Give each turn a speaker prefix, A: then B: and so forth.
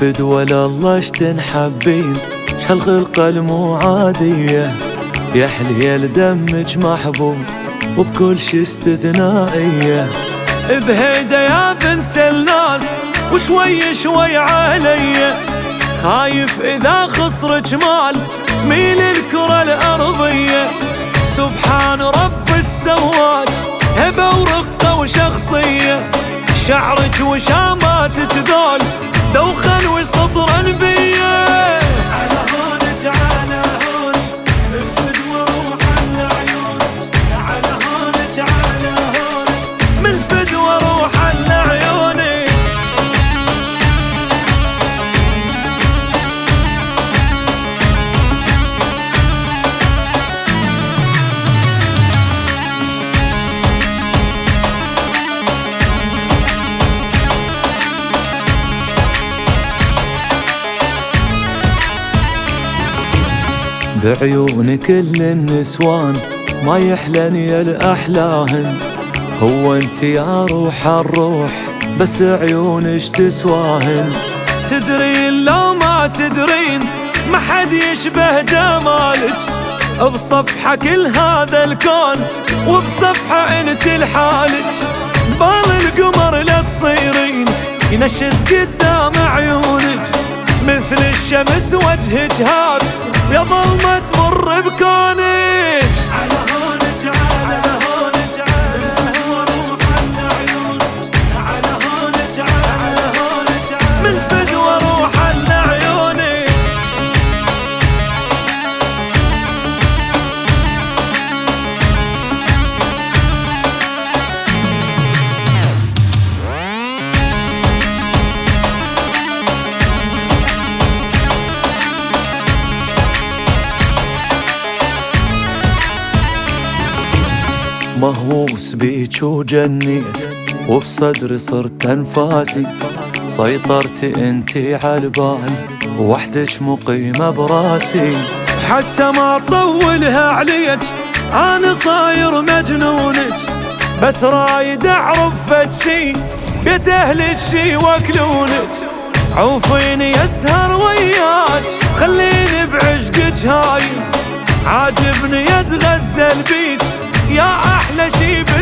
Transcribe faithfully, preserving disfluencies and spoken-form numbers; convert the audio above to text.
A: فدوى الله اشتنحبين شهالخلقة المو عادية، يا حليل دمج محبوب وبكل شي استثنائية. بهيدا يا بنت الناس وشوي شوي علي، خايف إذا خسر جمال تميل الكرة الأرضية. سبحان رب السواج هبة ورقة وشخصية، شعرك وشاماتك ذول دوخا وسطر انبية. على هونك على هونك الفدوى روح العيونك، على هونك على هونك من فدوى روح العيونك. بعيون كل النسوان ما يحلني الأحلاهن، هو انت يا روح الروح بس عيونش تسواهن. تدرين لو ما تدرين ما حد يشبه جمالك، بصفحة كل هذا الكون وبصفحة انت لحالك. بال القمر لا تصيرين ينشز قدام عيونك، مثل الشمس وجهك هاد يا ظلمة تمر بكونك. على هونك على هونك على روح العيونك، على هونك على هونك من فدوى روح العيونك. مهووس بيك وجنيت وبصدري صرت انفاسي، سيطرتي انتي عالبال وحدك مقيمة براسي. حتى ما اطولها عليك انا صاير مجنونك، بس رايد اعرف فد شي بيت اهل الشي واكلونك. عوفيني اسهر وياك خليني بعشقك هاي، عاجبني اتغزل بيك يا احلى شي